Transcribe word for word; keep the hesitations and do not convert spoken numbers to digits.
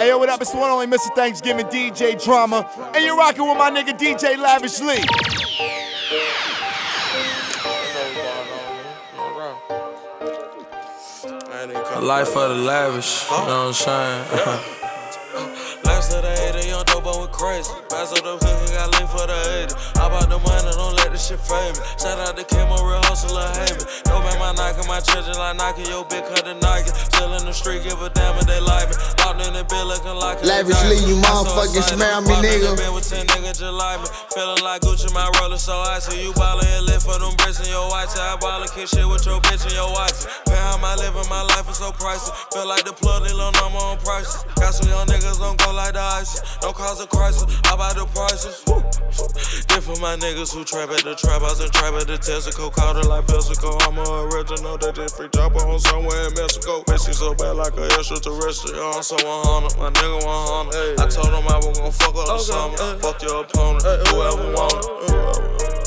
Hey, yo, what up? It's the one only Mister Thanksgiving D J Drama. And you're rocking with my nigga D J Lavish Lee. A life for the lavish, you know what I'm saying? Last of the eighty, young dope went crazy. Pass up the hook, got linked for the eighty. I bought the money, don't let this shit fade me. Shout out to Kim, a real hustler, hate me. Don't make my Nike, my children like Nike. Yo, big cut the Nike. Still in the street, give a damn if they like me. Locked in the bed looking like a Lavish Lee, you motherfucking smell me, nigga. Been with ten niggas just like me. Feeling like Gucci, my roller so icy. You ballin' and lit for them bricks in your white. I ballin' kick shit with your bitch and your wife. Pay how my living, my life is so pricey. Feel like the plug, they low number on prices. Got some young niggas don't go like the ice. Don't cause a crisis, I buy the prices. This for my niggas who trap at the trap house and trap at the Texaco. Caught it like Pepsico. I'm a original, they just free chopper on somewhere in Mexico. Missy so bad like a extraterrestrial. I'm so one hundred, my nigga one hundred. I told him I was gon' fuck up the summer. Fuck your opponent, whoever want it.